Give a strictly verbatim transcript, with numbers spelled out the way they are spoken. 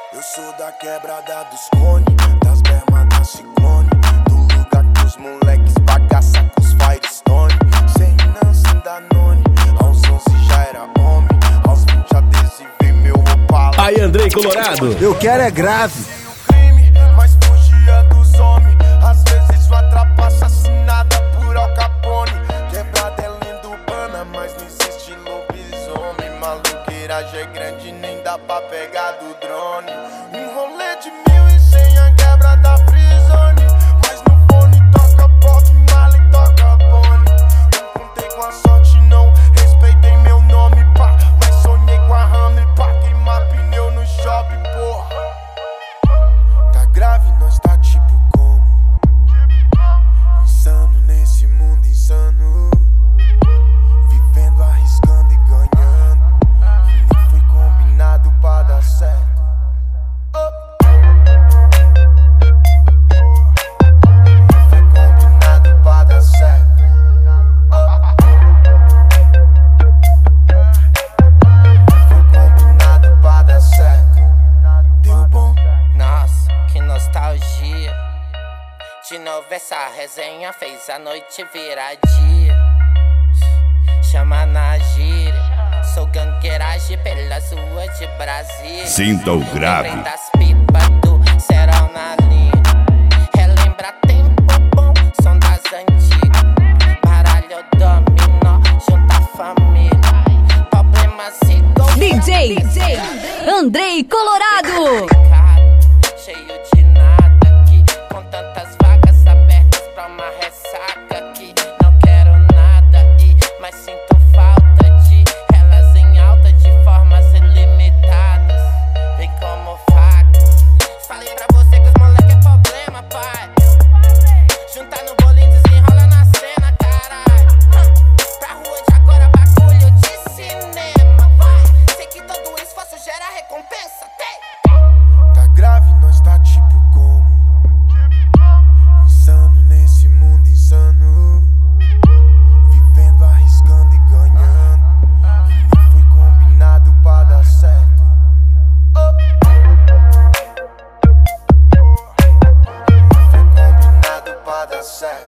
Eu sou da quebrada dos cone, das bermas da ciclone, do lugar que os moleques bagaça com os Firestone. Sem Nancy Danone, aos onze já era homem, aos vinte adesivei meu Opala. Aí, Andrei Colorado. Eu quero é grave. Mas fugia dos homens, às vezes uma trapa assassinada por Al Capone. Quebrada é lenda urbana, mas não existe lobisomem. Maluqueiragem é grande, nem dá pra pegar do drone. Um rolê de mil e cem, a quebra da Frizone. Mas no fone toca pop, mala e toca pone. Não contei com a sorte não, respeitei meu nome, pá. Mas sonhei com a Hammer, pá. Queimar pneu no shopping, porra. Tá grave, nós tá tipo como insano nesse mundo insano, vivendo, arriscando e ganhando. E nem foi combinado pra dar certo. Oh. Nem foi combinado pra dar certo. Oh. Nem foi combinado pra dar certo. Deu bom. Nossa, que nostalgia. De novo essa resenha fez a noite virar dia. Chama na gíria. Sou gangueiragem pelas ruas de Brasília. Sinta o grave. Lembrei das pipas do Serol na linha. Relembra tempo bom, som das antigas. Baralho dominó, junta a família. Problemas igual D J, D J Andrei Colorado. Cheio de nada aqui, com tantas vagas abertas pra uma ressaca aqui. Não quero nada e mas sinto